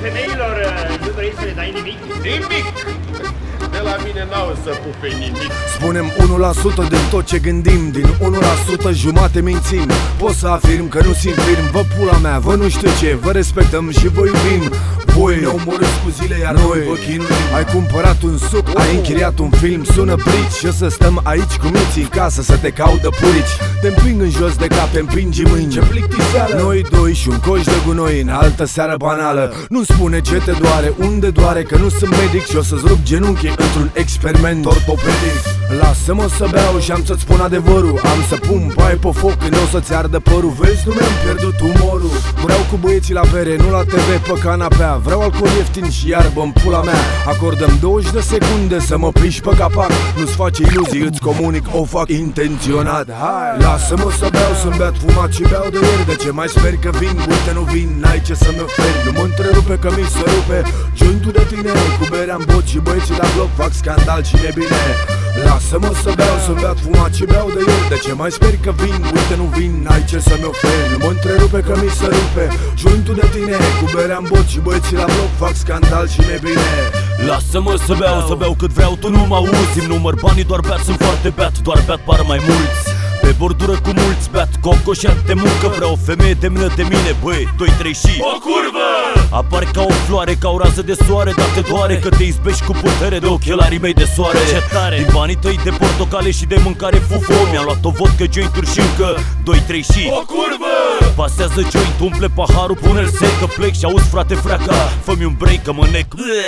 femeilor, nu vrei să le dai nimic? Nimic! De la mine n-au să pupe nimic. Spunem 1% din tot ce gândim, din 1% jumate mințim. Pot să afirm că nu simt firm, vă pula mea, vă nu știu ce, vă respectăm și vă iubim. Voi ne omorâți cu zile, iar noi vă chinuim. Ai cumpărat un suc, ai închiriat un film, sună brici și o să stăm aici cu minții în casă să te caudă purici. Te împing în jos de cap, te împingi mâini, ce plictiseală. Noi doi și un coș de gunoi în altă seară banală. Nu-mi spune ce te doare, unde doare, că nu sunt medic și o să-ți rup genunchii într-un experiment ortopedic. Lasă-mă să beau și am să-ți spun adevărul. Am să pun paie pe foc când o să-ți ardă părul. Vezi, nu mi-am pierdut umorul. Vreau cu băieții la bere, nu la TV pe canapea. Vreau alcool ieftin și iarbă în pula mea. Acordăm 20 de secunde să mă pliși pe capac. Nu-ți face iluzii, îți comunic, o fac intenționat. Hai, lasă-mă să beau, să-mi beat fumat și beau de ieri. De ce mai sper că vin? Uite, nu vin, n-ai ce să-mi oferi. Nu mă întrerupe că mi se rupe jointul de tine. Cu berea în bot și băieții la bloc fac scandal și nebine. Lasă-mă să beau, să-mi beat fumat și beau de ieri. De ce mai sper că vin? Uite, nu vin, n-ai ce să-mi oferi. Nu mă întrerupe că mi se rupe jointul de tine. Cu berea în bot și băieții la bloc fac scandal și nebine. Lasă-mă să beau cât vreau, tu nu mă auzi. Îmi număr banii, doar beat, sunt foarte beat. Doar beat par mai mulți. Pe bordură cu mulți beat, cocoșat de muncă. Vreau o femeie de mână de mine, băi, 2-3 și O curvă! apar ca o floare, ca o rază de soare. Dar te doare că te izbești cu putere de ochelarii mei de soare. Ce tare! Din banii tăi de portocale și de mâncare fufo mi-am luat o vodcă, jointuri și încă 2-3 și O curvă! pasează joint, umple paharul, pune-l sec, că plec și auzi frate freaca, fă-mi un break că mă nec.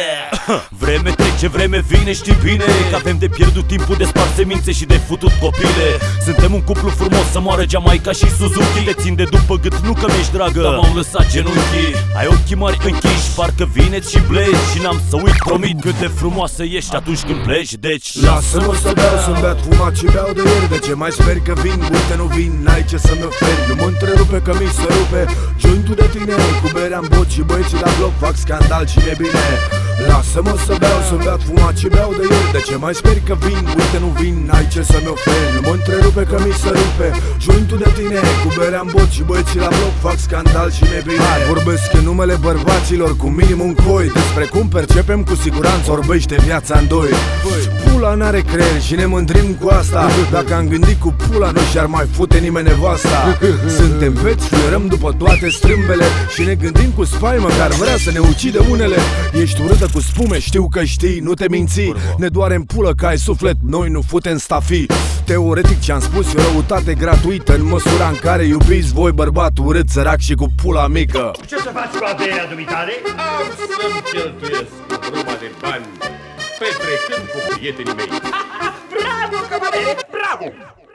Vreme trece, vreme vine, știi bine că avem de pierdut timpul, de spart semințe și de futut copile. Suntem un cuplu frumos, să moară Jamaica și Suzuki. Te țin de după gât, nu că mi-ești dragă, dar m-au lăsat genunchii. Ai ochii mari închiși, parcă vineți și blegi. Și n-am să uit, promit, cât de frumoasă ești atunci când pleci, deci lasă-mă să beau, să-mi beat fumat și beau de ieri. De ce mai sper că vin? Uite, nu vin, n-ai ce să-mi oferi. Nu mă întrerupe că mi se rupe jointul de tine. Cu berea în bot și băieții la bloc fac scandal și nebine. Lasă-mă să beau, să-mi beat fumat și beau de ieri. De ce mai sper că vin? Uite, nu vin, n-ai ce să-mi oferi. Nu mă întrerupe că mi se rupe jointul de tine. Cu berea în bot și băieții la bloc fac scandal și nebine. Hai, vorbesc în numele bărbaților cu minimum coi. Despre cum percepem cu siguranță orbește viața în doi. Pula n-are creier și ne mândrim cu asta. Dacă am gândit cu pula nu și-ar mai fute nimeni nevasta. Suntem veți, fluierăm după toate strâmbele și ne gândim cu spaimă că ar vrea să ne ucide unele. Ești urâtă cu spume, știu că știi, nu te minți. Ne doare în pulă că ai suflet, noi nu futem stafii. Teoretic ce-am spus e o răutate gratuită în măsura în care iubiți voi bărbat urât, sărac și cu pula mică. Ce să faci cu averea dumitare? Am să-mi cheltuiesc bruma de bani petrecând cu prietenii mei. Bravo, cavaliere, bravo!